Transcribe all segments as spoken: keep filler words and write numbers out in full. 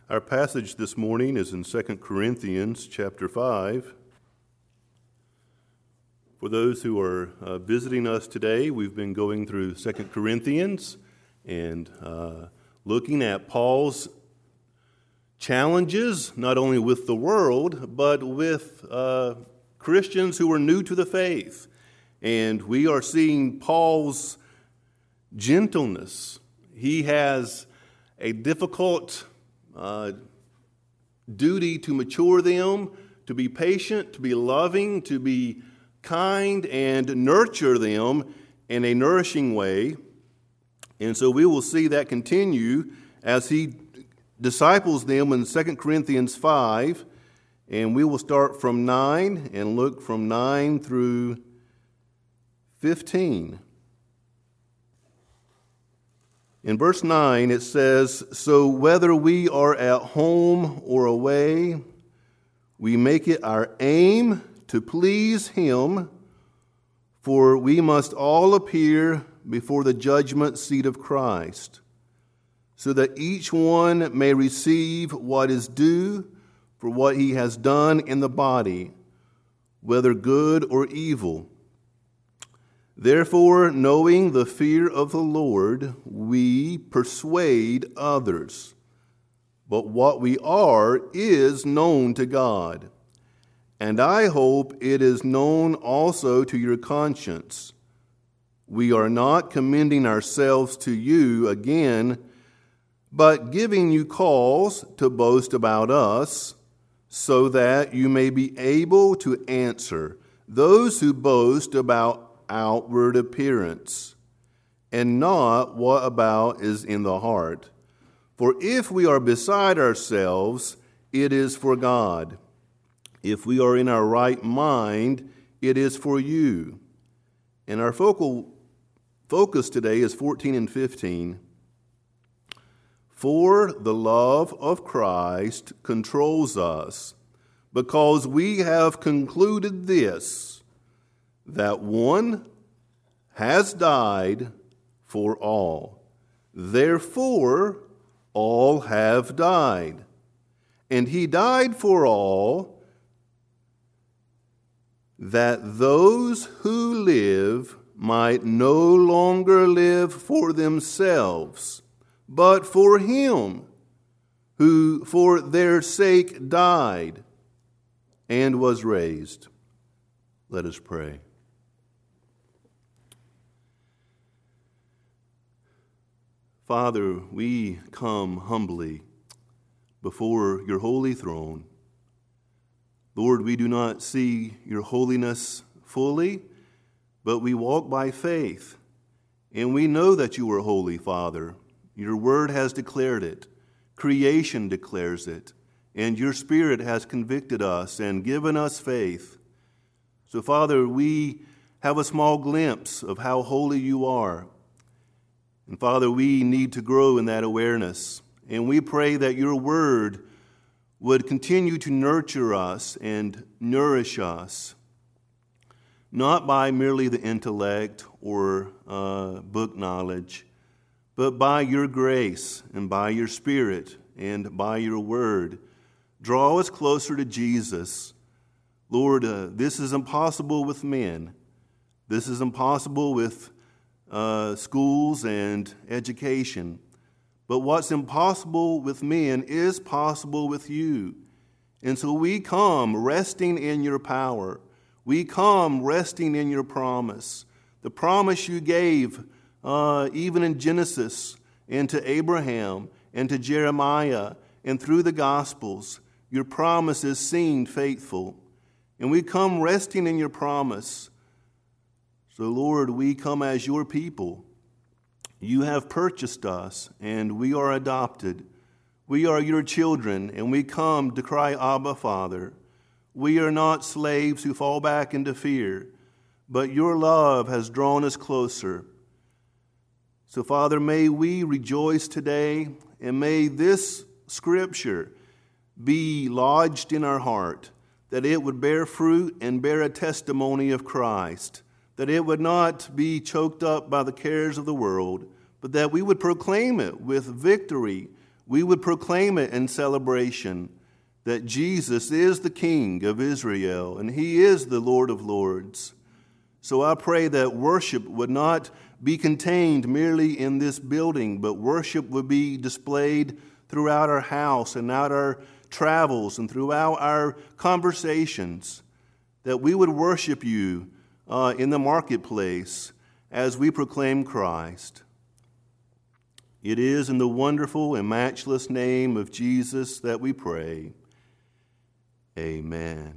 Our passage this morning is in Second Corinthians chapter five. For those who are uh, visiting us today, we've been going through Second Corinthians and uh, looking at Paul's challenges, not only with the world, but with uh, Christians who are new to the faith. And we are seeing Paul's gentleness. He has a difficult Uh, duty to mature them, to be patient, to be loving, to be kind, and nurture them in a nourishing way. And so we will see that continue as he disciples them in Second Corinthians five. And we will start from nine and look from nine through fifteen. In verse nine, it says, "So whether we are at home or away, we make it our aim to please Him, for we must all appear before the judgment seat of Christ, so that each one may receive what is due for what he has done in the body, whether good or evil. Therefore, knowing the fear of the Lord, we persuade others. But what we are is known to God. And I hope it is known also to your conscience. We are not commending ourselves to you again, but giving you cause to boast about us, so that you may be able to answer those who boast about outward appearance, and not what about is in the heart. For if we are beside ourselves, it is for God. If we are in our right mind, it is for you." And our focal focus today is fourteen and fifteen. "For the love of Christ controls us, because we have concluded this, that one has died for all. Therefore, all have died. And he died for all, that those who live might no longer live for themselves, but for him who for their sake died and was raised." Let us pray. Father, we come humbly before your holy throne. Lord, we do not see your holiness fully, but we walk by faith. And we know that you are holy, Father. Your word has declared it. Creation declares it. And your Spirit has convicted us and given us faith. So, Father, we have a small glimpse of how holy you are. And Father, we need to grow in that awareness. And we pray that your word would continue to nurture us and nourish us, not by merely the intellect or uh, book knowledge, but by your grace and by your Spirit and by your word. Draw us closer to Jesus. Lord, uh, this is impossible with men. This is impossible with Uh, schools and education. But what's impossible with men is possible with you. And so we come resting in your power. We come resting in your promise. The promise you gave uh, even in Genesis and to Abraham and to Jeremiah and through the Gospels. Your promise is seen faithful. And we come resting in your promise. So, Lord, we come as your people. You have purchased us, and we are adopted. We are your children, and we come to cry, Abba, Father. We are not slaves who fall back into fear, but your love has drawn us closer. So, Father, may we rejoice today, and may this scripture be lodged in our heart, that it would bear fruit and bear a testimony of Christ, that it would not be choked up by the cares of the world, but that we would proclaim it with victory, we would proclaim it in celebration that Jesus is the King of Israel and he is the Lord of Lords. So I pray that worship would not be contained merely in this building, but worship would be displayed throughout our house and out our travels and throughout our conversations, that we would worship you uh, in the marketplace as we proclaim Christ. It is in the wonderful and matchless name of Jesus that we pray. Amen.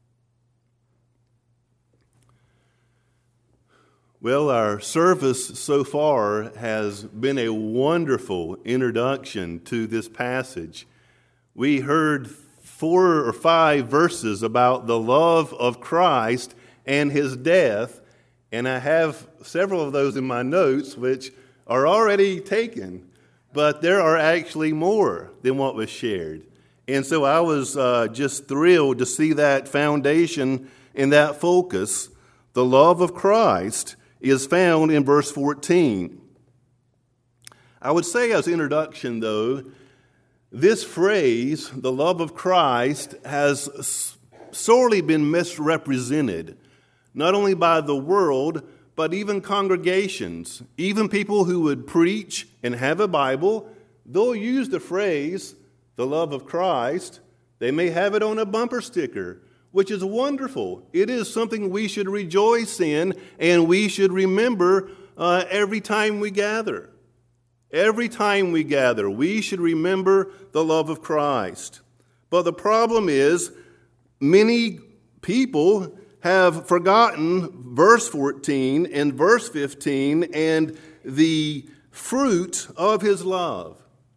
Well, our service so far has been a wonderful introduction to this passage. We heard four or five verses about the love of Christ and his death, and I have several of those in my notes which are already taken, but there are actually more than what was shared. And so I was uh, just thrilled to see that foundation and that focus. The love of Christ is found in verse fourteen. I would say as introduction, though, this phrase, the love of Christ, has sorely been misrepresented, not only by the world, but even congregations, even people who would preach and have a Bible, they'll use the phrase, the love of Christ. They may have it on a bumper sticker, which is wonderful. It is something we should rejoice in, and we should remember uh, every time we gather. Every time we gather, we should remember the love of Christ. But the problem is, many people have forgotten verse fourteen and verse fifteen and the fruit of his love.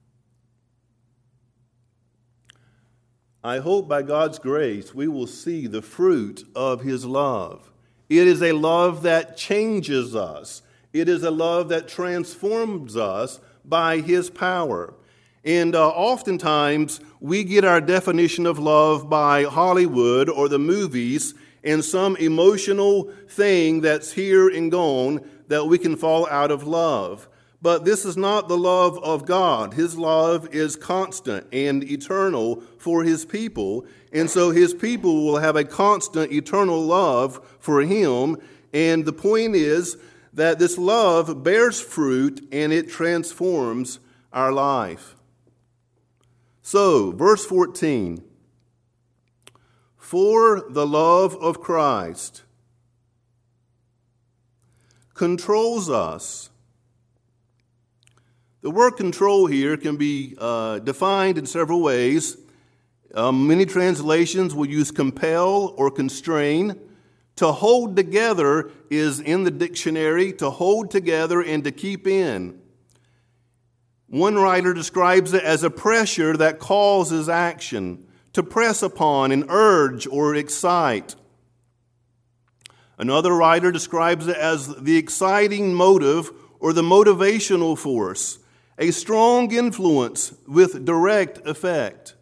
I hope by God's grace we will see the fruit of his love. It is a love that changes us. It is a love that transforms us by his power. And uh, oftentimes we get our definition of love by Hollywood or the movies and some emotional thing that's here and gone that we can fall out of love. But this is not the love of God. His love is constant and eternal for his people. And so his people will have a constant, eternal love for him. And the point is that this love bears fruit and it transforms our life. So, verse fourteen. For the love of Christ controls us. The word control here can be uh, defined in several ways. Um, many translations will use compel or constrain. To hold together is in the dictionary, to hold together and to keep in. One writer describes it as a pressure that causes action, to press upon and urge or excite. Another writer describes it as the exciting motive or the motivational force, a strong influence with direct effect.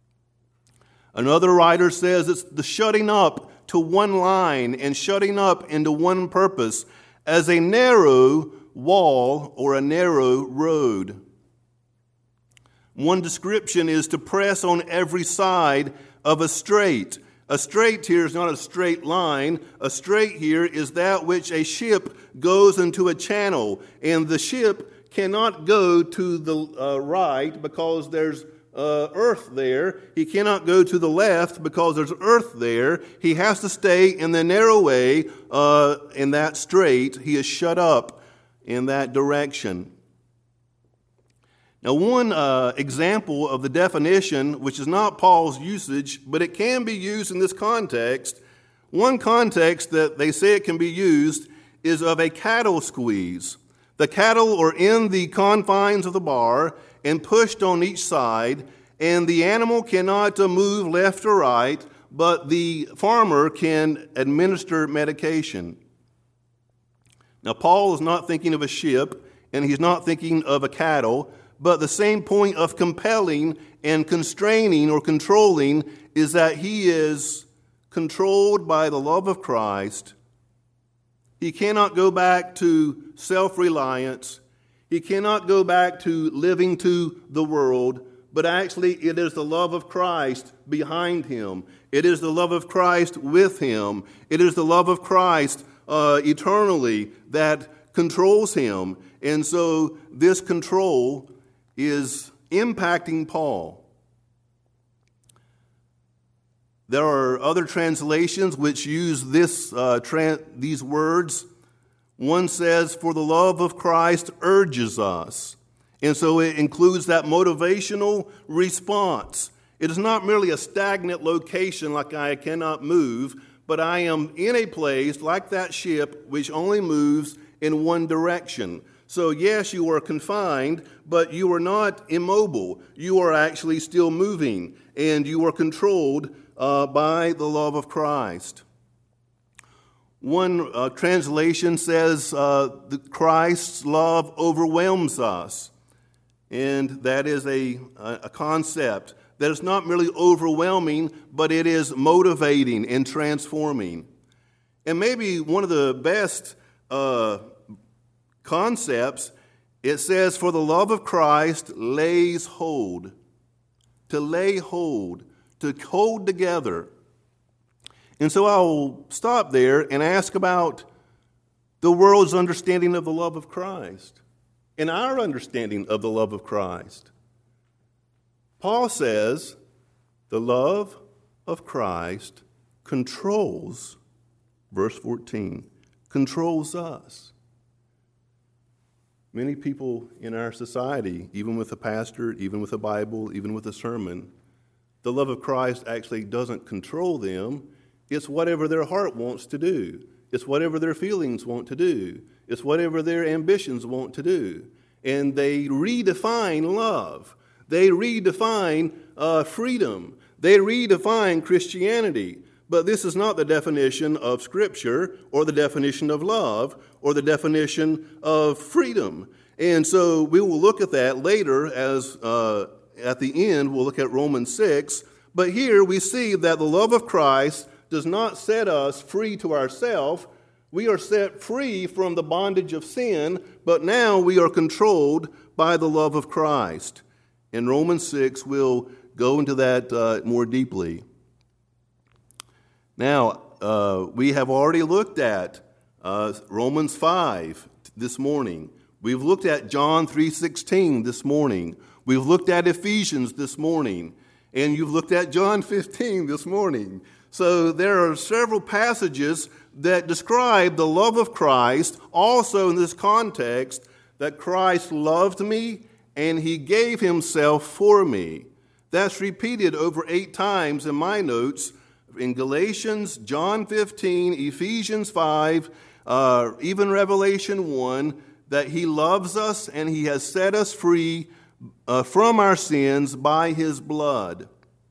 Another writer says it's the shutting up to one line and shutting up into one purpose as a narrow wall or a narrow road. One description is to press on every side of a strait. A strait here is not a straight line. A strait here is that which a ship goes into a channel, and the ship cannot go to the uh, right because there's uh, earth there. He cannot go to the left because there's earth there. He has to stay in the narrow way, uh, in that strait. He is shut up in that direction. Now, one uh, example of the definition, which is not Paul's usage, but it can be used in this context, one context that they say it can be used is of a cattle squeeze. The cattle are in the confines of the bar and pushed on each side, and the animal cannot uh, move left or right, but the farmer can administer medication. Now, Paul is not thinking of a ship, and he's not thinking of a cattle, but the same point of compelling and constraining or controlling is that he is controlled by the love of Christ. He cannot go back to self-reliance. He cannot go back to living to the world, but actually it is the love of Christ behind him. It is the love of Christ with him. It is the love of Christ uh, eternally that controls him. And so this control is impacting Paul. There are other translations which use this uh, tra- these words. One says, for the love of Christ urges us. And so it includes that motivational response. It is not merely a stagnant location like I cannot move, but I am in a place like that ship which only moves in one direction. So yes, you are confined, but you are not immobile. You are actually still moving, and you are controlled uh, by the love of Christ. One uh, translation says uh, that Christ's love overwhelms us. And that is a, a concept that is not merely overwhelming, but it is motivating and transforming. And maybe one of the best uh, concepts, it says, for the love of Christ lays hold. To lay hold, to hold together. And so I'll stop there and ask about the world's understanding of the love of Christ and our understanding of the love of Christ. Paul says the love of Christ controls, verse fourteen, controls us. Many people in our society, even with a pastor, even with a Bible, even with a sermon, the love of Christ actually doesn't control them. It's whatever their heart wants to do. It's whatever their feelings want to do. It's whatever their ambitions want to do. And they redefine love. They redefine uh, freedom. They redefine Christianity. But this is not the definition of Scripture or the definition of love or the definition of freedom. And so we will look at that later as uh, at the end we'll look at Romans six. But here we see that the love of Christ does not set us free to ourselves. We are set free from the bondage of sin, but now we are controlled by the love of Christ. In Romans six, we'll go into that uh, more deeply. Now, uh, we have already looked at uh, Romans five this morning. We've looked at John three sixteen this morning. We've looked at Ephesians this morning. And you've looked at John fifteen this morning. So there are several passages that describe the love of Christ, also in this context, that Christ loved me and he gave himself for me. That's repeated over eight times in my notes, in Galatians, John fifteen, Ephesians five, uh, even Revelation one, that he loves us and he has set us free uh, from our sins by his blood.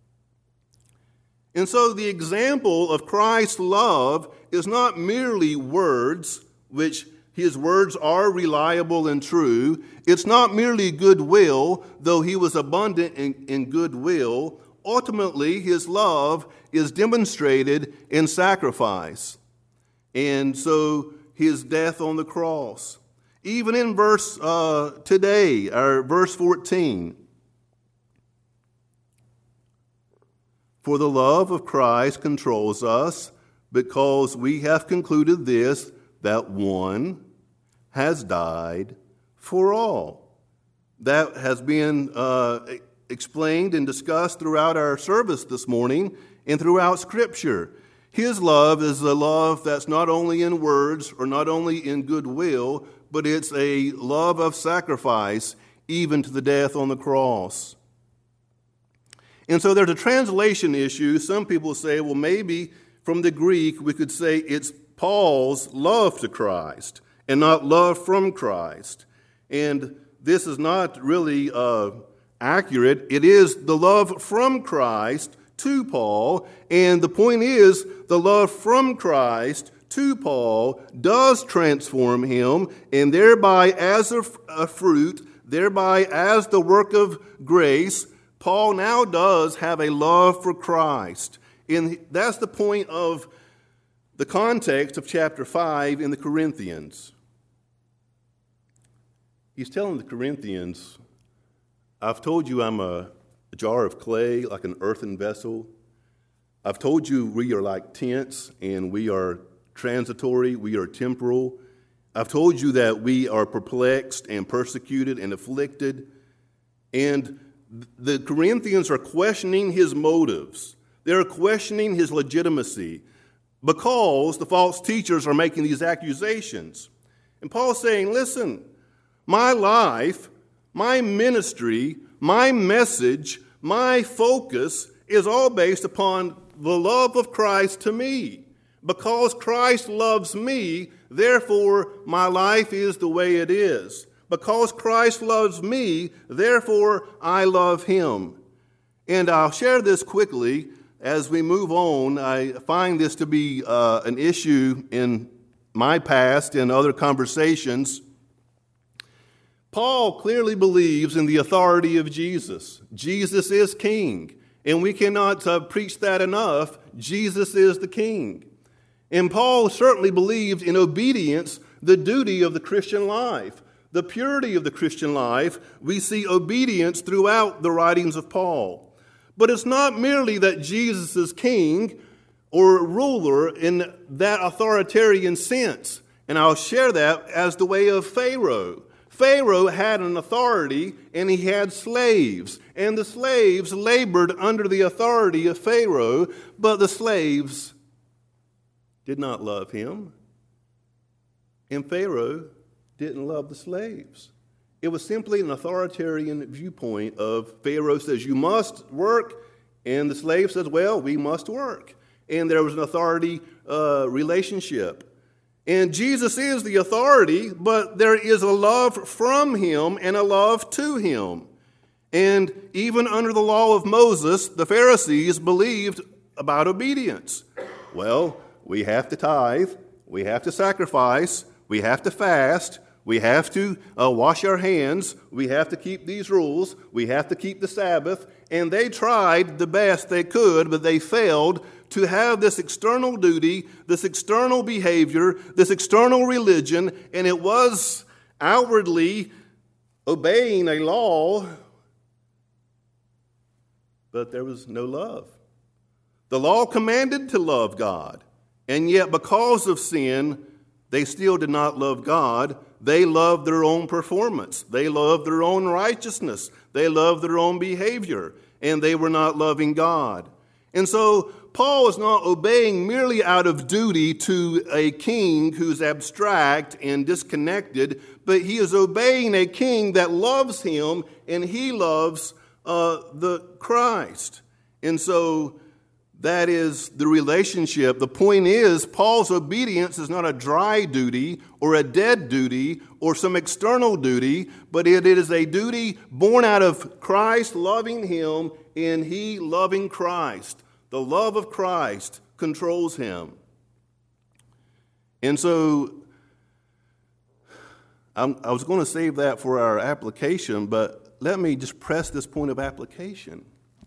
And so the example of Christ's love is not merely words, which his words are reliable and true. It's not merely goodwill, though he was abundant in, in goodwill. Ultimately, his love is demonstrated in sacrifice. And so his death on the cross. Even in verse uh, today, or verse fourteen, for the love of Christ controls us, because we have concluded this, that one has died for all. That has been uh, explained and discussed throughout our service this morning and throughout Scripture. His love is a love that's not only in words or not only in goodwill, but it's a love of sacrifice, even to the death on the cross. And so there's a translation issue. Some people say, well, maybe from the Greek we could say it's Paul's love to Christ and not love from Christ. And this is not really uh, accurate. It is the love from Christ to Paul. And the point is, the love from Christ to Paul does transform him, and thereby as a, a fruit, thereby as the work of grace, Paul now does have a love for Christ. And that's the point of the context of chapter five in the Corinthians. he's telling the Corinthians, I've told you I'm a, a jar of clay, like an earthen vessel. I've told you we are like tents, and we are transitory, we are temporal. I've told you that we are perplexed and persecuted and afflicted. And the Corinthians are questioning his motives. They're questioning his legitimacy because the false teachers are making these accusations. And Paul's saying, listen, my life, my ministry, my message, my focus is all based upon the love of Christ to me. Because Christ loves me, therefore my life is the way it is. Because Christ loves me, therefore I love him. And I'll share this quickly as we move on. I find this to be uh, an issue in my past and other conversations. Paul clearly believes in the authority of Jesus. Jesus is king, and we cannot uh, preach that enough. Jesus is the king. And Paul certainly believed in obedience, the duty of the Christian life. The purity of the Christian life, we see obedience throughout the writings of Paul. But it's not merely that Jesus is king or ruler in that authoritarian sense. And I'll share that as the way of Pharaoh. Pharaoh had an authority and he had slaves. And the slaves labored under the authority of Pharaoh, but the slaves did not love him. And Pharaoh didn't love the slaves. It was simply an authoritarian viewpoint of Pharaoh says, you must work, and the slave says, well, we must work. And there was an authority uh, relationship. And Jesus is the authority, but there is a love from him and a love to him. And even under the law of Moses, the Pharisees believed about obedience. Well, we have to tithe, we have to sacrifice, we have to fast, we have to uh, wash our hands, we have to keep these rules, we have to keep the Sabbath. And they tried the best they could, but they failed to have this external duty, this external behavior, this external religion, and it was outwardly obeying a law, but there was no love. The law commanded to love God, and yet because of sin, they still did not love God. They loved their own performance. They loved their own righteousness. They loved their own behavior, and they were not loving God. And so Paul is not obeying merely out of duty to a king who's abstract and disconnected, but he is obeying a king that loves him, and he loves uh, the Christ. And so that is the relationship. The point is, Paul's obedience is not a dry duty or a dead duty or some external duty, but it is a duty born out of Christ loving him and he loving Christ. The love of Christ controls him. And so I'm, I was going to save that for our application, but let me just press this point of application.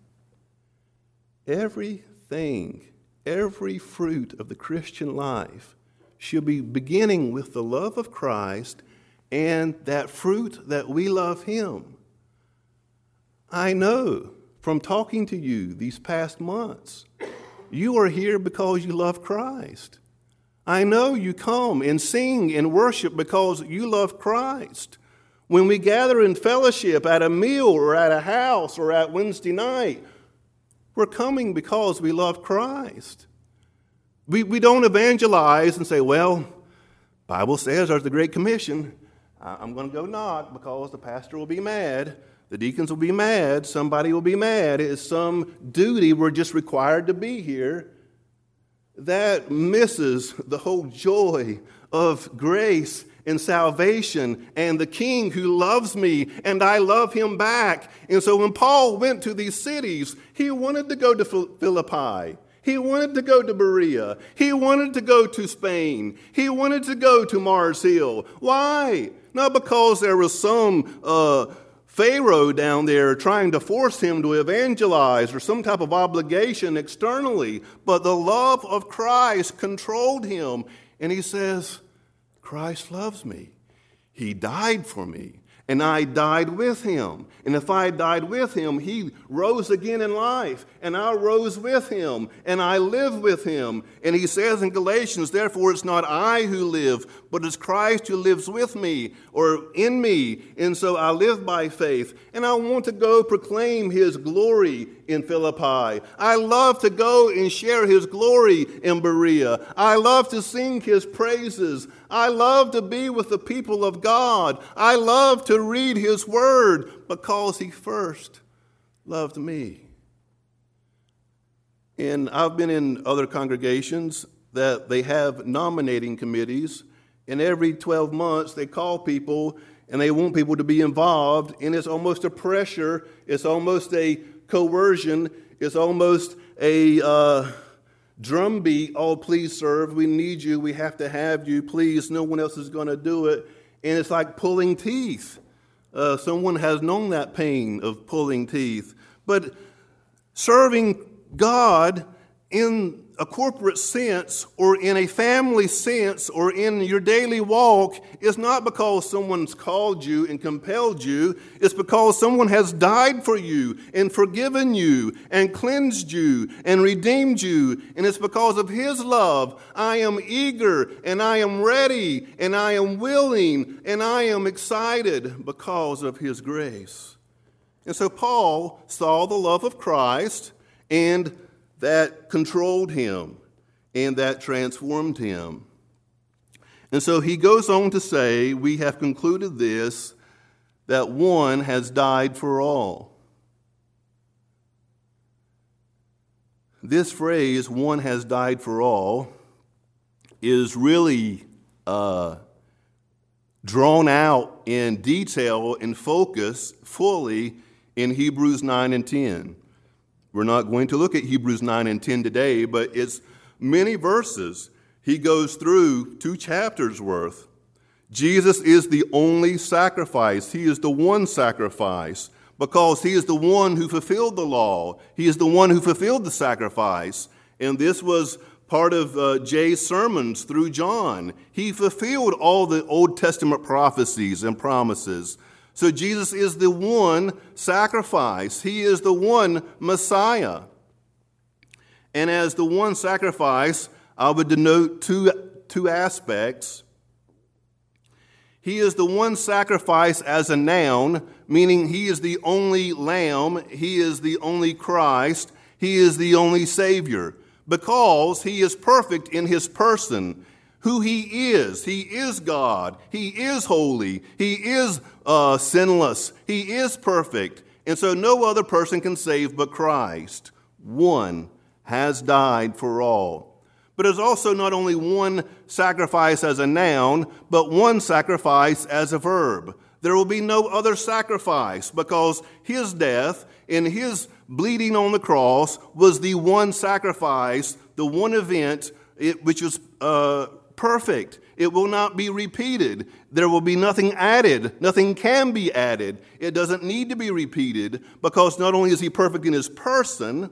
Everything, every fruit of the Christian life should be beginning with the love of Christ and that fruit that we love him. I know from talking to you these past months, you are here because you love Christ. I know you come and sing and worship because you love Christ. When we gather in fellowship at a meal or at a house or at Wednesday night, we're coming because we love Christ. We, we don't evangelize and say, well, Bible says there's the Great Commission. I'm going to go knock because the pastor will be mad. The deacons will be mad. Somebody will be mad. It's some duty we're just required to be here. That misses the whole joy of grace and salvation and the King who loves me and I love him back. And so when Paul went to these cities, he wanted to go to Philippi. He wanted to go to Berea. He wanted to go to Spain. He wanted to go to Mars Hill. Why? Not because there was some uh, Pharaoh down there trying to force him to evangelize or some type of obligation externally, but the love of Christ controlled him. And he says, Christ loves me. He died for me. And I died with him. And if I died with him, he rose again in life. And I rose with him. And I live with him. And he says in Galatians, therefore it's not I who live, but it's Christ who lives with me or in me. And so I live by faith. And I want to go proclaim his glory in Philippi. I love to go and share his glory in Berea. I love to sing his praises. I love to be with the people of God. I love to read his word because he first loved me. And I've been in other congregations that they have nominating committees, and every twelve months they call people and they want people to be involved, and it's almost a pressure, it's almost a coercion, it's almost a uh, drumbeat. Oh, please serve, we need you, we have to have you, please, no one else is going to do it. And it's like pulling teeth. Uh, someone has known that pain of pulling teeth. But serving God in a corporate sense or in a family sense or in your daily walk is not because someone's called you and compelled you. It's because someone has died for you and forgiven you and cleansed you and redeemed you. And it's because of his love. I am eager and I am ready and I am willing and I am excited because of his grace. And so Paul saw the love of Christ, and that controlled him and that transformed him. And so he goes on to say, we have concluded this, that one has died for all. This phrase, one has died for all, is really uh, drawn out in detail and focus fully in Hebrews nine and ten. We're not going to look at Hebrews nine and ten today, but it's many verses. He goes through two chapters worth. Jesus is the only sacrifice. He is the one sacrifice because he is the one who fulfilled the law. He is the one who fulfilled the sacrifice. And this was part of uh, Jay's sermons through John. He fulfilled all the Old Testament prophecies and promises. So Jesus is the one sacrifice. He is the one Messiah. And as the one sacrifice, I would denote two, two aspects. He is the one sacrifice as a noun, meaning he is the only Lamb, he is the only Christ, he is the only Savior, because he is perfect in his person. Who he is. He is God. He is holy. He is uh, sinless. He is perfect. And so no other person can save but Christ. One has died for all. But there's also not only one sacrifice as a noun, but one sacrifice as a verb. There will be no other sacrifice because his death and his bleeding on the cross was the one sacrifice, the one event it, which was uh, perfect. It will not be repeated. There will be nothing added. Nothing can be added. It doesn't need to be repeated because not only is he perfect in his person,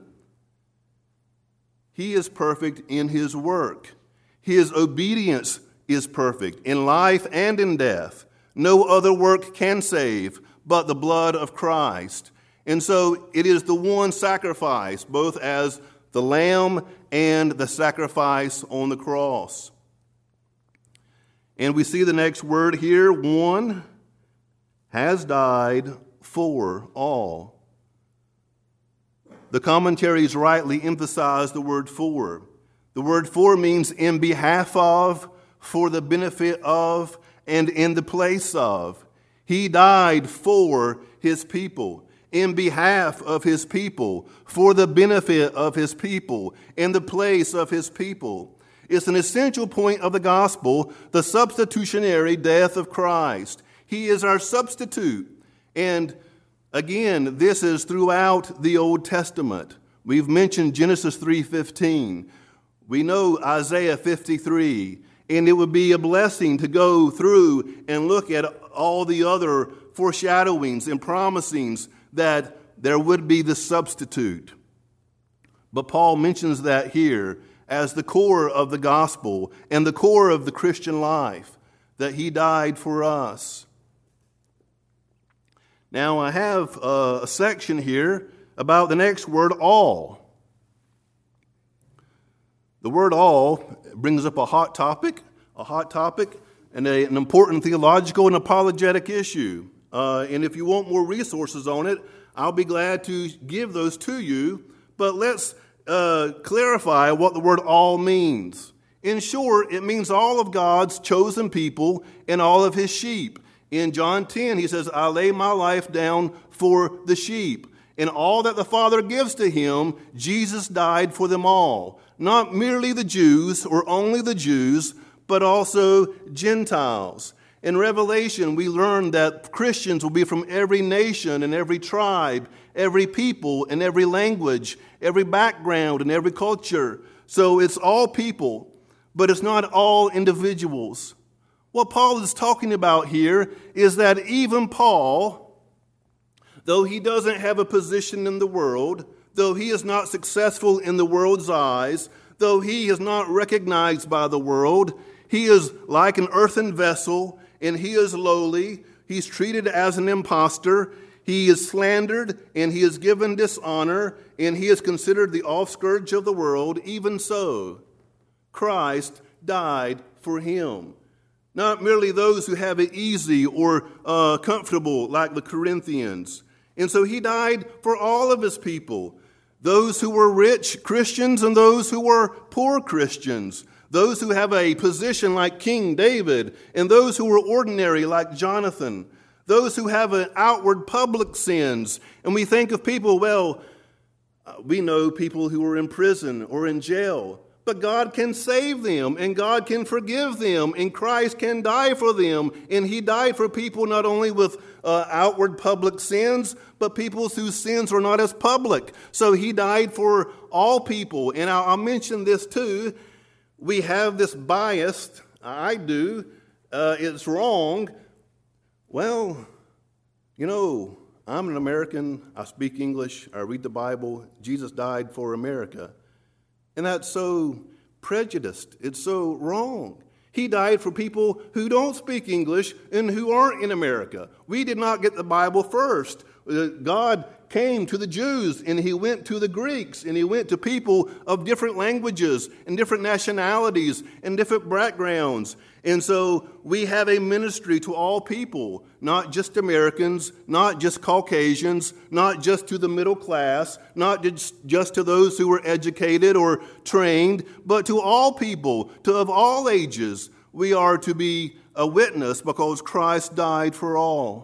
he is perfect in his work. His obedience is perfect in life and in death. No other work can save but the blood of Christ. And so it is the one sacrifice, both as the lamb and the sacrifice on the cross. And we see the next word here, one has died for all. The commentaries rightly emphasize the word for. The word for means in behalf of, for the benefit of, and in the place of. He died for his people, in behalf of his people, for the benefit of his people, in the place of his people. It's an essential point of the gospel, the substitutionary death of Christ. He is our substitute. And again, this is throughout the Old Testament. We've mentioned Genesis three fifteen. We know Isaiah fifty-three. And it would be a blessing to go through and look at all the other foreshadowings and promisings that there would be the substitute. But Paul mentions that here as the core of the gospel and the core of the Christian life, that he died for us. Now, I have uh, a section here about the next word, all. The word all brings up a hot topic, a hot topic, and a, an important theological and apologetic issue. Uh, and if you want more resources on it, I'll be glad to give those to you. But let's uh, clarify what the word all means. In short, it means all of God's chosen people and all of his sheep. In John ten, he says, I lay my life down for the sheep. And all that the Father gives to him, Jesus died for them all. Not merely the Jews or only the Jews, but also Gentiles. In Revelation, we learn that Christians will be from every nation and every tribe, every people and every language, every background and every culture. So it's all people, but it's not all individuals. What Paul is talking about here is that even Paul, though he doesn't have a position in the world, though he is not successful in the world's eyes, though he is not recognized by the world, he is like an earthen vessel, and he is lowly. He's treated as an impostor. He is slandered, and he is given dishonor, and he is considered the offscourge of the world. Even so, Christ died for him. Not merely those who have it easy or uh, comfortable like the Corinthians. And so he died for all of his people. Those who were rich Christians and those who were poor Christians. Those who have a position like King David, and those who were ordinary like Jonathan, those who have an outward public sins. And we think of people, well, we know people who are in prison or in jail, but God can save them, and God can forgive them, and Christ can die for them. And he died for people not only with uh, outward public sins, but people whose sins are not as public. So he died for all people. And I'll, I'll mention this too. We have this bias, I do, uh, it's wrong. Well, you know, I'm an American, I speak English, I read the Bible, Jesus died for America. And that's so prejudiced, it's so wrong. He died for people who don't speak English and who aren't in America. We did not get the Bible first. God came to the Jews, and he went to the Greeks, and he went to people of different languages and different nationalities and different backgrounds. And so we have a ministry to all people, not just Americans, not just Caucasians, not just to the middle class, not just, just to those who were educated or trained, but to all people, to of all ages. We are to be a witness because Christ died for all.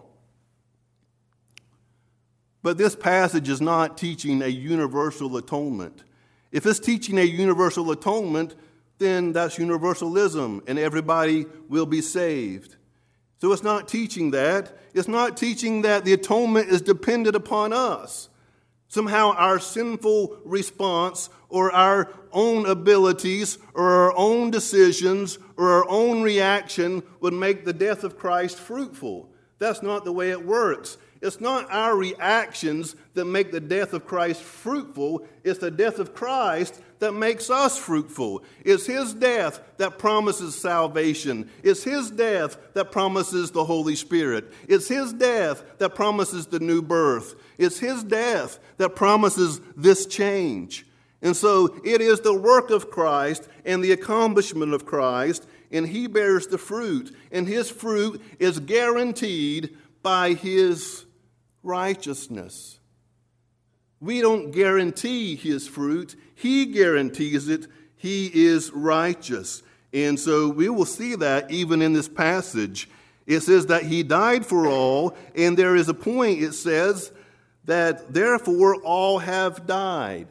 But this passage is not teaching a universal atonement. If it's teaching a universal atonement, then that's universalism, and everybody will be saved. So it's not teaching that. It's not teaching that the atonement is dependent upon us. Somehow our sinful response or our own abilities or our own decisions or our own reaction would make the death of Christ fruitful. That's not the way it works. It's not our reactions that make the death of Christ fruitful. It's the death of Christ that makes us fruitful. It's his death that promises salvation. It's his death that promises the Holy Spirit. It's his death that promises the new birth. It's his death that promises this change. And so it is the work of Christ and the accomplishment of Christ, and he bears the fruit. And his fruit is guaranteed by his righteousness. We don't guarantee his fruit. He guarantees it. He is righteous. And so we will see that even in this passage. It says that he died for all, and there is a point, it says, that therefore all have died.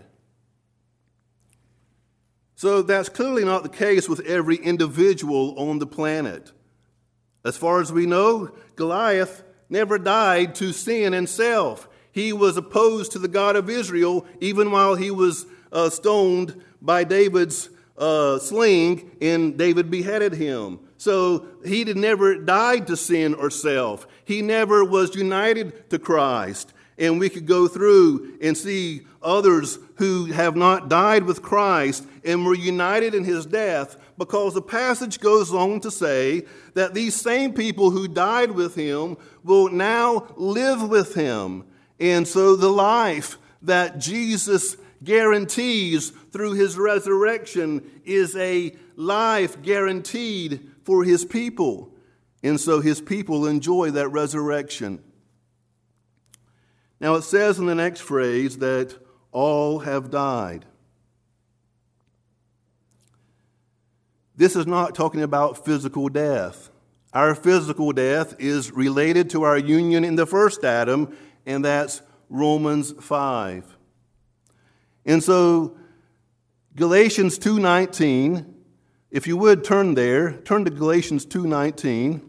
So that's clearly not the case with every individual on the planet. As far as we know, Goliath never died to sin and self. He was opposed to the God of Israel even while he was uh, stoned by David's uh, sling, and David beheaded him. So he did never died to sin or self. He never was united to Christ. And we could go through and see others who have not died with Christ and were united in his death, because the passage goes on to say that these same people who died with him will now live with him. And so the life that Jesus guarantees through his resurrection is a life guaranteed for his people. And so his people enjoy that resurrection. Now it says in the next phrase that all have died. This is not talking about physical death. Our physical death is related to our union in the first Adam, and that's Romans five. And so Galatians two nineteen, if you would turn there, turn to Galatians two nineteen.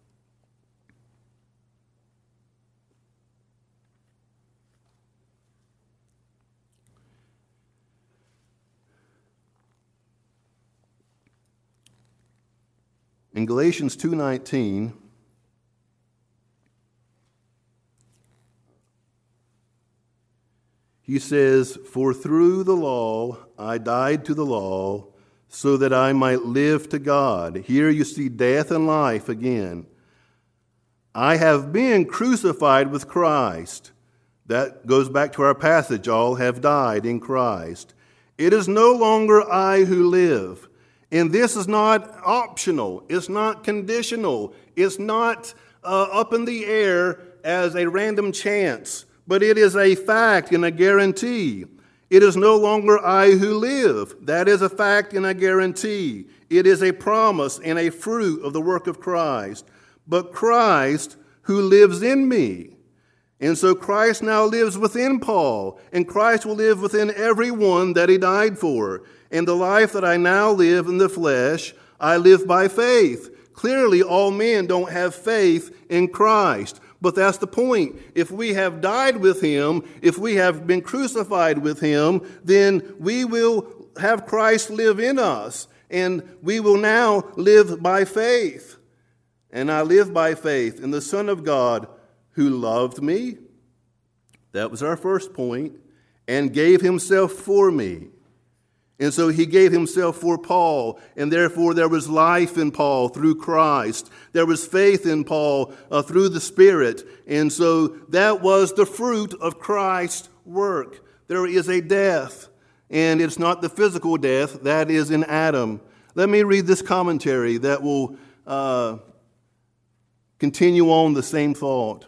In Galatians two nineteen, he says, "For through the law I died to the law, so that I might live to God." Here you see death and life again. "I have been crucified with Christ." That goes back to our passage, all have died in Christ. "It is no longer I who live." And this is not optional. It's not conditional. It's not uh, up in the air as a random chance, but it is a fact and a guarantee. "It is no longer I who live." That is a fact and a guarantee. It is a promise and a fruit of the work of Christ. "But Christ who lives in me." And so Christ now lives within Paul, and Christ will live within everyone that he died for. "And the life that I now live in the flesh, I live by faith." Clearly, all men don't have faith in Christ. But that's the point. If we have died with him, if we have been crucified with him, then we will have Christ live in us. And we will now live by faith. "And I live by faith in the Son of God who loved me." That was our first point. "And gave himself for me." And so he gave himself for Paul, and therefore there was life in Paul through Christ. There was faith in Paul uh, through the Spirit. And so that was the fruit of Christ's work. There is a death, and it's not the physical death that is in Adam. Let me read this commentary that will uh, continue on the same thought.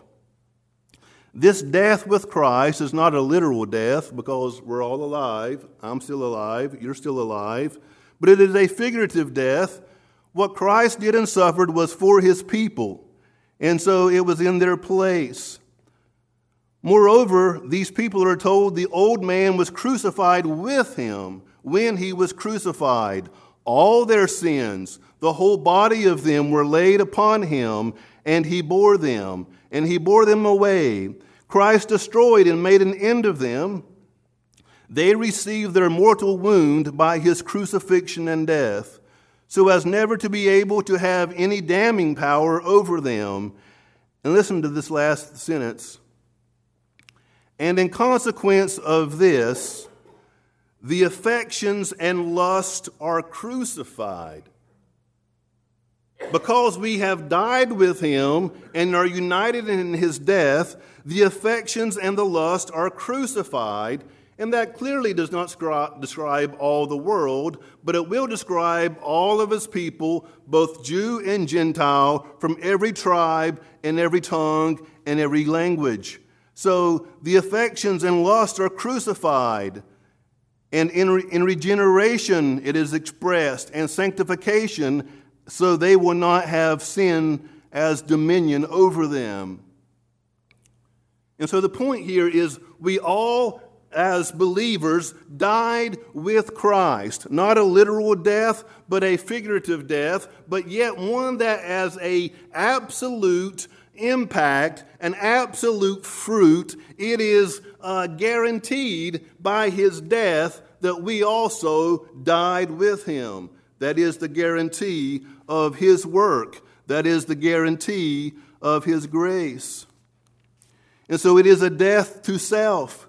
"This death with Christ is not a literal death, because we're all alive. I'm still alive. You're still alive. But it is a figurative death. What Christ did and suffered was for his people, and so it was in their place. Moreover, these people are told the old man was crucified with him when he was crucified. All their sins, the whole body of them, were laid upon him, and he bore them, and he bore them away. Christ destroyed and made an end of them. They received their mortal wound by his crucifixion and death, so as never to be able to have any damning power over them." And listen to this last sentence. "And in consequence of this, the affections and lust are crucified." Because we have died with him and are united in his death, the affections and the lust are crucified. And that clearly does not describe all the world, but it will describe all of his people, both Jew and Gentile, from every tribe and every tongue and every language. So the affections and lust are crucified. And in, re- in regeneration it is expressed, and sanctification, so they will not have sin as dominion over them. And so the point here is we all, as believers, died with Christ. Not a literal death, but a figurative death, but yet one that has an absolute impact, an absolute fruit. It is uh, guaranteed by his death that we also died with him. That is the guarantee of his work. That is the guarantee of his grace. And so it is a death to self,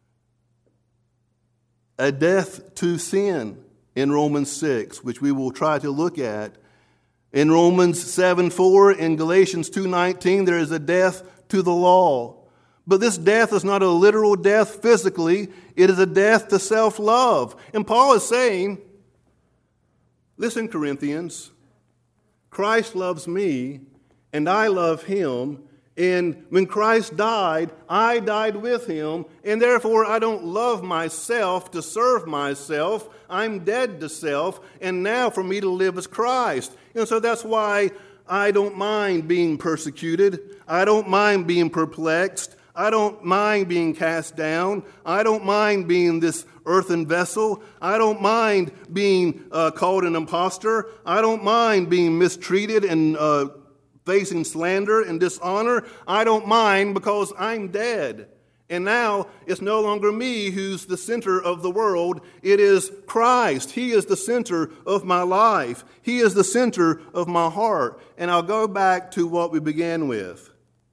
a death to sin in Romans six, which we will try to look at. In Romans seven four, in Galatians two nineteen, there is a death to the law. But this death is not a literal death physically. It is a death to self-love. And Paul is saying, listen, Corinthians, Christ loves me, and I love him. And when Christ died, I died with him, and therefore I don't love myself to serve myself. I'm dead to self, and now for me to live is Christ. And so that's why I don't mind being persecuted. I don't mind being perplexed. I don't mind being cast down. I don't mind being this earthen vessel. I don't mind being uh, called an imposter. I don't mind being mistreated and uh, facing slander and dishonor. I don't mind because I'm dead. And now it's no longer me who's the center of the world. It is Christ. He is the center of my life. He is the center of my heart. And I'll go back to what we began with.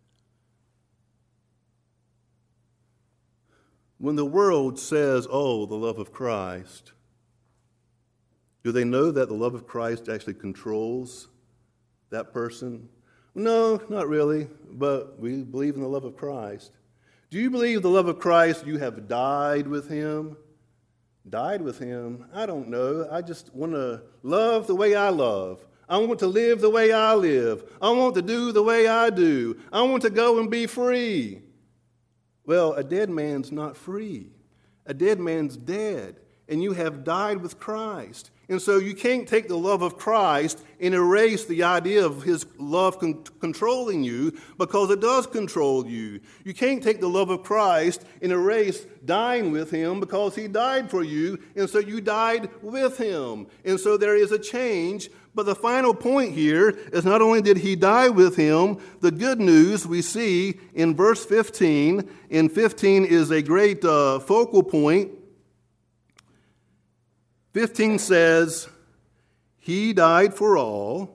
When the world says, oh, the love of Christ, do they know that the love of Christ actually controls that person? No, not really, but we believe in the love of Christ. Do you believe the love of Christ, you have died with him? Died with him? I don't know. I just want to love the way I love. I want to live the way I live. I want to do the way I do. I want to go and be free. Well, a dead man's not free. A dead man's dead, and you have died with Christ. And so you can't take the love of Christ and erase the idea of his love con- controlling you, because it does control you. You can't take the love of Christ and erase dying with him, because he died for you, and so you died with him. And so there is a change. But the final point here is not only did he die with him, the good news we see in verse fifteen. In fifteen is a great uh, focal point. fifteen says, he died for all,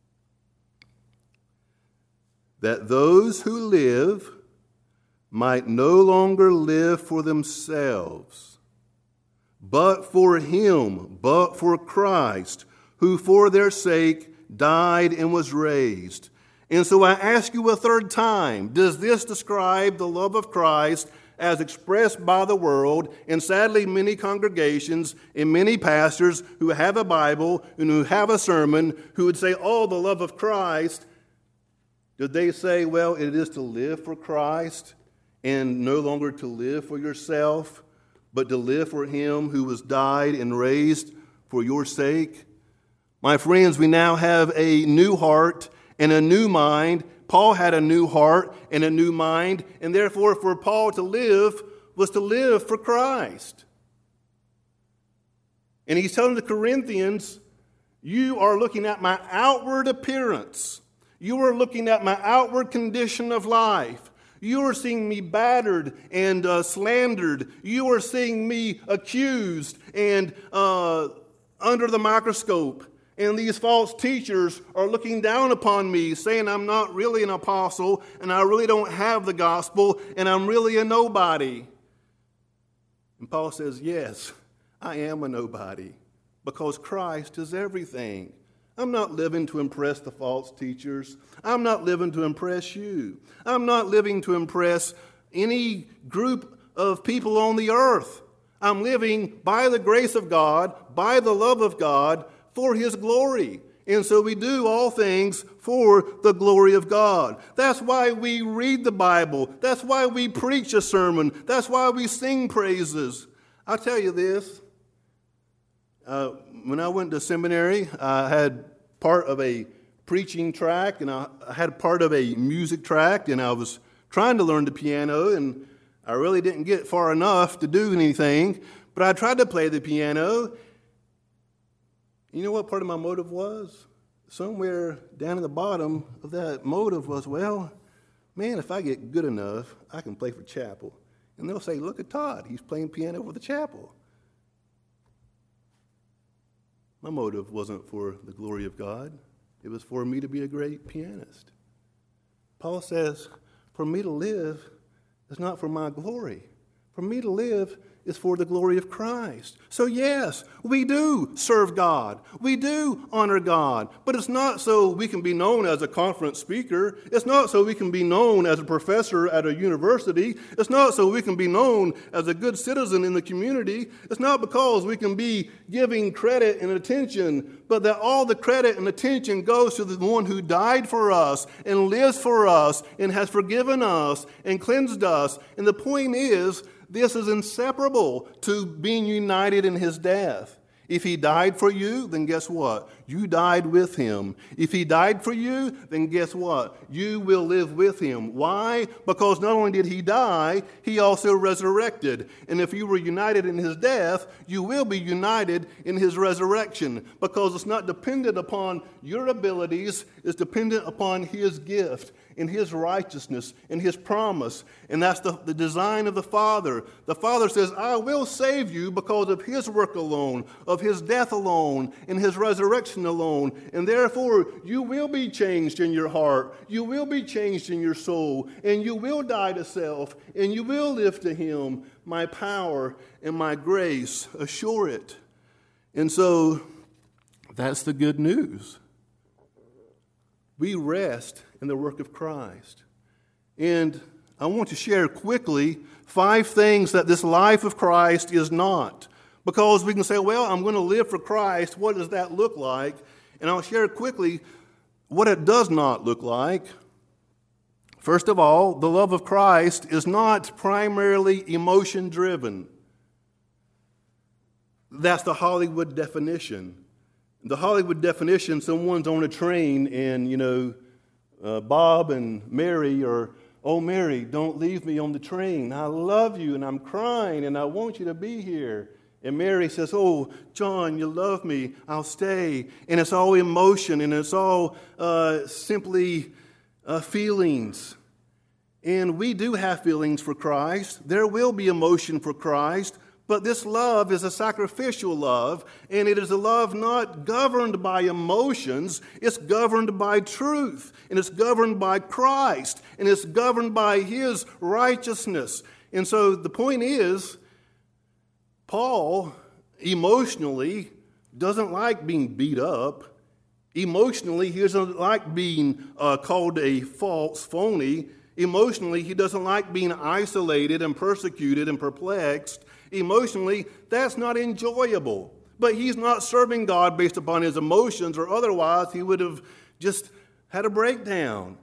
that those who live might no longer live for themselves, but for him, but for Christ, who for their sake died and was raised. And so I ask you a third time, does this describe the love of Christ as expressed by the world, and sadly many congregations and many pastors who have a Bible and who have a sermon who would say, oh, the love of Christ? Did they say, well, it is to live for Christ and no longer to live for yourself, but to live for him who was died and raised for your sake? My friends, we now have a new heart and a new mind. Paul had a new heart and a new mind, and therefore for Paul to live was to live for Christ. And he's telling the Corinthians, you are looking at my outward appearance. You are looking at my outward condition of life. You are seeing me battered and uh, slandered. You are seeing me accused and uh, under the microscope. And these false teachers are looking down upon me, saying I'm not really an apostle, and I really don't have the gospel, and I'm really a nobody. And Paul says, yes, I am a nobody, because Christ is everything. I'm not living to impress the false teachers. I'm not living to impress you. I'm not living to impress any group of people on the earth. I'm living by the grace of God, by the love of God, for his glory. And so we do all things for the glory of God. That's why we read the Bible. That's why we preach a sermon. That's why we sing praises. I'll tell you this. Uh, when I went to seminary, I had part of a preaching track, and I had part of a music track, and I was trying to learn the piano, and I really didn't get far enough to do anything, but I tried to play the piano. You know what part of my motive was? Somewhere down at the bottom of that motive was, well, man, if I get good enough, I can play for chapel. And they'll say, look at Todd, he's playing piano for the chapel. My motive wasn't for the glory of God. It was for me to be a great pianist. Paul says, for me to live is not for my glory. For me to live is for the glory of Christ. So yes, we do serve God. We do honor God. But it's not so we can be known as a conference speaker. It's not so we can be known as a professor at a university. It's not so we can be known as a good citizen in the community. It's not because we can be giving credit and attention, but that all the credit and attention goes to the one who died for us and lives for us and has forgiven us and cleansed us. And the point is, this is inseparable to being united in his death. If he died for you, then guess what? You died with him. If he died for you, then guess what? You will live with him. Why? Because not only did he die, he also resurrected. And if you were united in his death, you will be united in his resurrection. Because it's not dependent upon your abilities, it's dependent upon his gift, in his righteousness, in his promise. And that's the, the design of the Father. The Father says, I will save you because of his work alone, of his death alone, and his resurrection alone. And therefore, you will be changed in your heart. You will be changed in your soul. And you will die to self. And you will live to him. My power and my grace assure it. And so, that's the good news. We rest in the work of Christ. And I want to share quickly five things that this life of Christ is not. Because we can say, well, I'm going to live for Christ. What does that look like? And I'll share quickly what it does not look like. First of all, the love of Christ is not primarily emotion-driven. That's the Hollywood definition. The Hollywood definition, someone's on a train and, you know, uh, Bob and Mary are, oh, Mary, don't leave me on the train. I love you and I'm crying and I want you to be here. And Mary says, oh, John, you love me. I'll stay. And it's all emotion and it's all uh, simply uh, feelings. And we do have feelings for Christ. There will be emotion for Christ. But this love is a sacrificial love, and it is a love not governed by emotions. It's governed by truth, and it's governed by Christ, and it's governed by his righteousness. And so the point is, Paul emotionally doesn't like being beat up. Emotionally, he doesn't like being uh, called a false, phony. Emotionally, he doesn't like being isolated and persecuted and perplexed. Emotionally, that's not enjoyable. But he's not serving God based upon his emotions, or otherwise he would have just had a breakdown.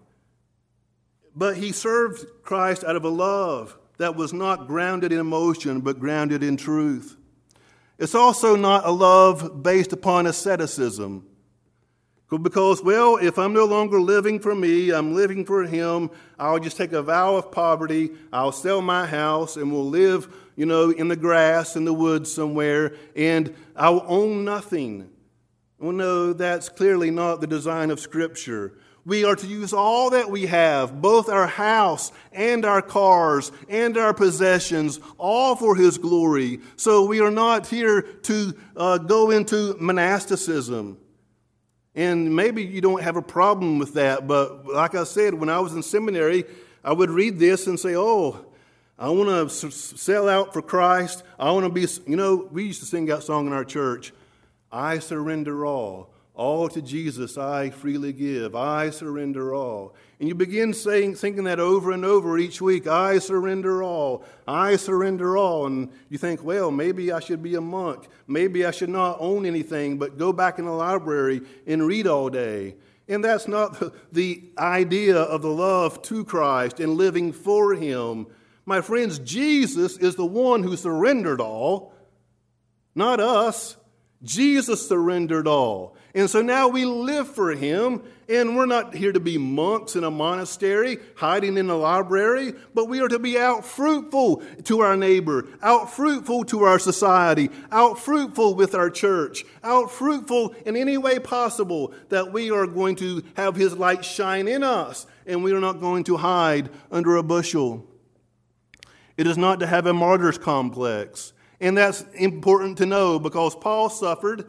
But he served Christ out of a love that was not grounded in emotion, but grounded in truth. It's also not a love based upon asceticism. Because, well, if I'm no longer living for me, I'm living for him, I'll just take a vow of poverty, I'll sell my house, and we'll live, you know, in the grass, in the woods somewhere, and I'll own nothing. Well, no, that's clearly not the design of Scripture. We are to use all that we have, both our house and our cars and our possessions, all for his glory. So we are not here to uh, go into monasticism. And maybe you don't have a problem with that, but like I said, when I was in seminary, I would read this and say, oh, I want to s- sell out for Christ. I want to be, you know, we used to sing that song in our church, I surrender all. All to Jesus I freely give. I surrender all. And you begin saying, thinking that over and over each week. I surrender all. I surrender all. And you think, well, maybe I should be a monk. Maybe I should not own anything, but go back in the library and read all day. And that's not the, the idea of the love to Christ and living for him. My friends, Jesus is the one who surrendered all, not us. Jesus surrendered all. And so now we live for him, and we're not here to be monks in a monastery, hiding in a library, but we are to be out fruitful to our neighbor, out fruitful to our society, out fruitful with our church, out fruitful in any way possible, that we are going to have his light shine in us, and we are not going to hide under a bushel. It is not to have a martyr's complex. And that's important to know because Paul suffered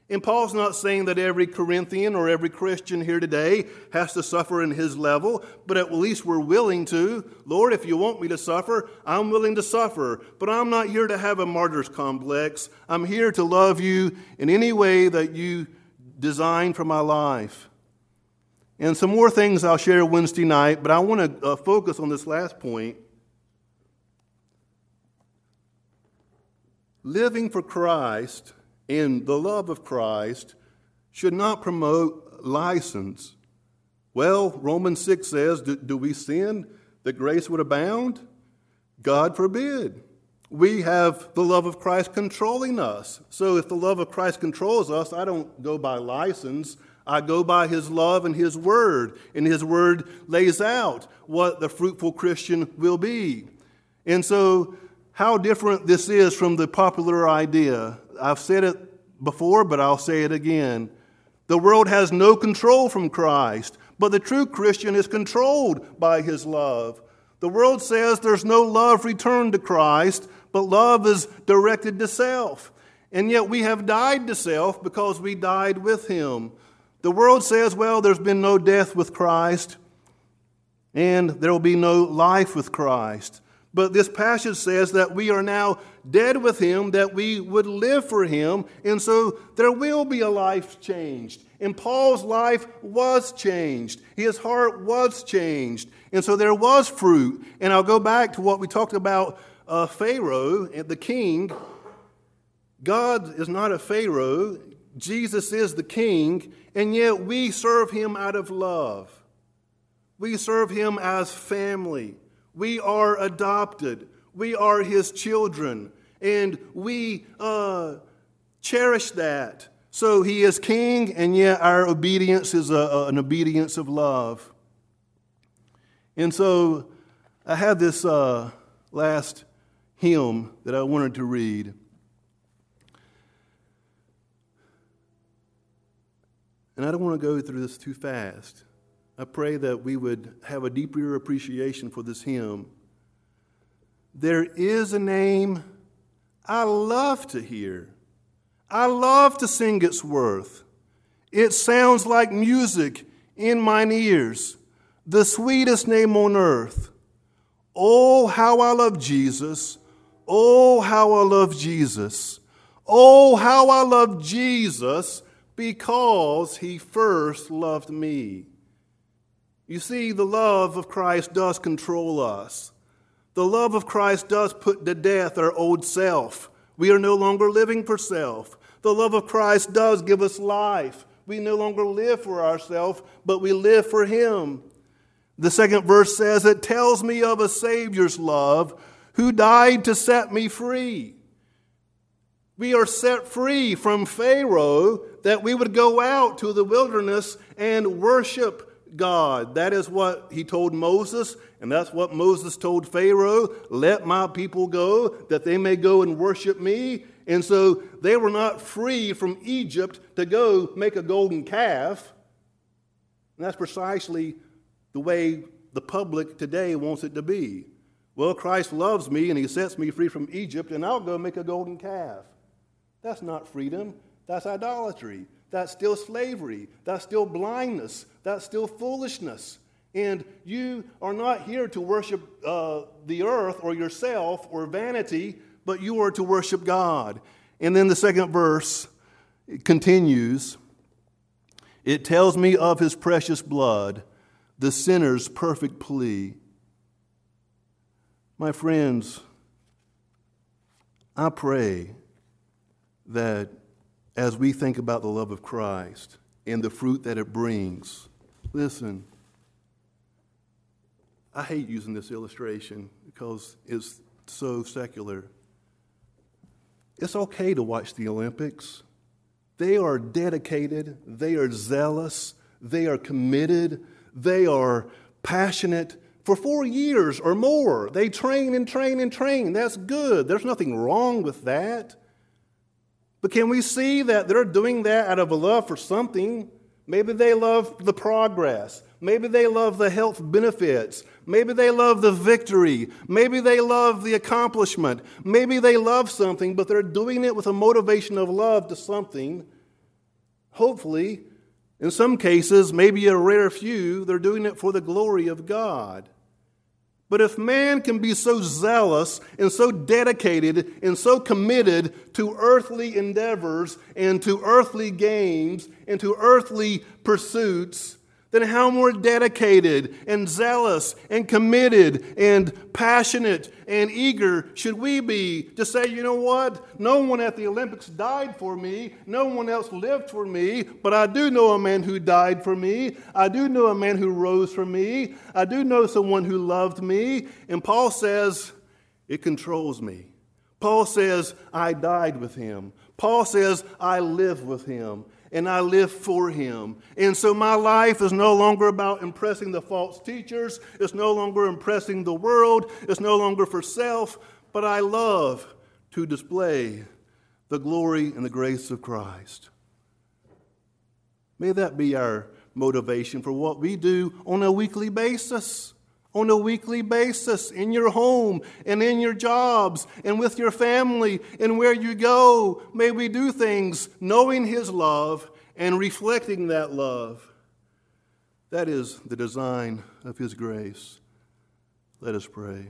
And Paul's not saying that every Corinthian or every Christian here today has to suffer in his level, but at least we're willing to. Lord, if you want me to suffer, I'm willing to suffer. But I'm not here to have a martyr's complex. I'm here to love you in any way that you design for my life. And some more things I'll share Wednesday night, but I want to uh, focus on this last point. Living for Christ and the love of Christ should not promote license. Well, Romans six says, do, do we sin that grace would abound? God forbid. We have the love of Christ controlling us. So if the love of Christ controls us, I don't go by license. I go by his love and his word. And his word lays out what the fruitful Christian will be. And so how different this is from the popular idea. I've said it before, but I'll say it again. The world has no control from Christ, but the true Christian is controlled by his love. The world says there's no love returned to Christ, but love is directed to self. And yet we have died to self because we died with him. The world says, well, there's been no death with Christ, and there will be no life with Christ. But this passage says that we are now dead with him, that we would live for him, and so there will be a life changed. And Paul's life was changed. His heart was changed. And so there was fruit. And I'll go back to what we talked about uh, Pharaoh, the king. God is not a Pharaoh. Jesus is the king, and yet we serve him out of love. We serve him as family. We are adopted. We are his children. And we uh, cherish that. So he is king, and yet our obedience is a, a, an obedience of love. And so I had this uh, last hymn that I wanted to read. And I don't want to go through this too fast. I pray that we would have a deeper appreciation for this hymn. There is a name I love to hear. I love to sing its worth. It sounds like music in mine ears, the sweetest name on earth. Oh, how I love Jesus. Oh, how I love Jesus. Oh, how I love Jesus because he first loved me. You see, the love of Christ does control us. The love of Christ does put to death our old self. We are no longer living for self. The love of Christ does give us life. We no longer live for ourselves, but we live for him. The second verse says, it tells me of a Savior's love who died to set me free. We are set free from Pharaoh that we would go out to the wilderness and worship God. That is what he told Moses, and that's what Moses told Pharaoh. Let my people go, that they may go and worship me. And so they were not free from Egypt to go make a golden calf. And that's precisely the way the public today wants it to be. Well, Christ loves me and he sets me free from Egypt, and I'll go make a golden calf. That's not freedom. That's idolatry. That's still slavery. That's still blindness. That's still foolishness. And you are not here to worship uh, the earth or yourself or vanity, but you are to worship God. And then the second verse continues. It tells me of his precious blood, the sinner's perfect plea. My friends, I pray that as we think about the love of Christ and the fruit that it brings, listen, I hate using this illustration because it's so secular. It's okay to watch the Olympics. They are dedicated, they are zealous, they are committed, they are passionate. For four years or more, they train and train and train. That's good. There's nothing wrong with that. But can we see that they're doing that out of a love for something? Maybe they love the progress. Maybe they love the health benefits. Maybe they love the victory. Maybe they love the accomplishment. Maybe they love something, but they're doing it with a motivation of love to something. Hopefully, in some cases, maybe a rare few, they're doing it for the glory of God. But if man can be so zealous and so dedicated and so committed to earthly endeavors and to earthly gains and to earthly pursuits, then how more dedicated and zealous and committed and passionate and eager should we be to say, you know what? No one at the Olympics died for me. No one else lived for me. But I do know a man who died for me. I do know a man who rose for me. I do know someone who loved me. And Paul says, it controls me. Paul says, I died with him. Paul says, I live with him. And I live for him. And so my life is no longer about impressing the false teachers. It's no longer impressing the world. It's no longer for self. But I love to display the glory and the grace of Christ. May that be our motivation for what we do on a weekly basis. On a weekly basis, in your home and in your jobs and with your family and where you go. May we do things knowing his love and reflecting that love. That is the design of his grace. Let us pray.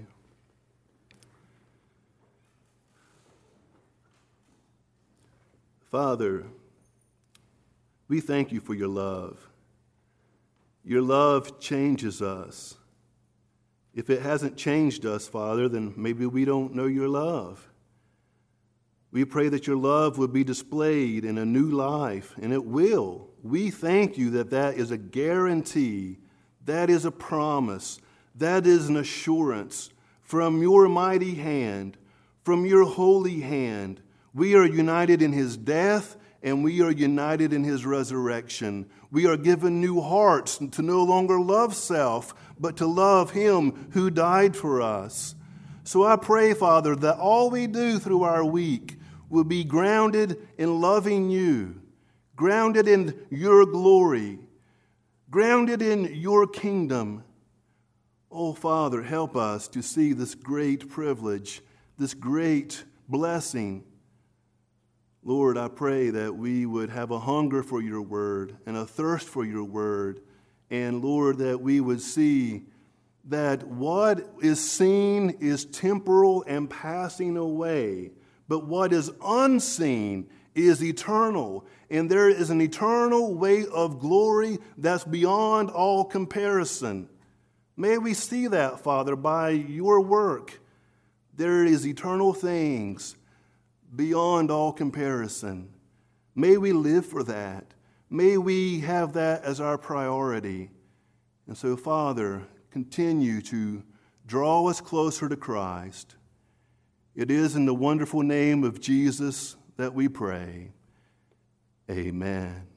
Father, we thank you for your love. Your love changes us. If it hasn't changed us, Father, then maybe we don't know your love. We pray that your love would be displayed in a new life, and it will. We thank you that that is a guarantee, that is a promise, that is an assurance from your mighty hand, from your holy hand. We are united in his death, and we are united in his resurrection. We are given new hearts to no longer love self, but to love him who died for us. So I pray, Father, that all we do through our week will be grounded in loving you, grounded in your glory, grounded in your kingdom. Oh, Father, help us to see this great privilege, this great blessing. Lord, I pray that we would have a hunger for your word and a thirst for your word. And Lord, that we would see that what is seen is temporal and passing away, but what is unseen is eternal. And there is an eternal weight of glory that's beyond all comparison. May we see that, Father, by your work. There is eternal things beyond all comparison. May we live for that. May we have that as our priority. And so, Father, continue to draw us closer to Christ. It is in the wonderful name of Jesus that we pray. Amen.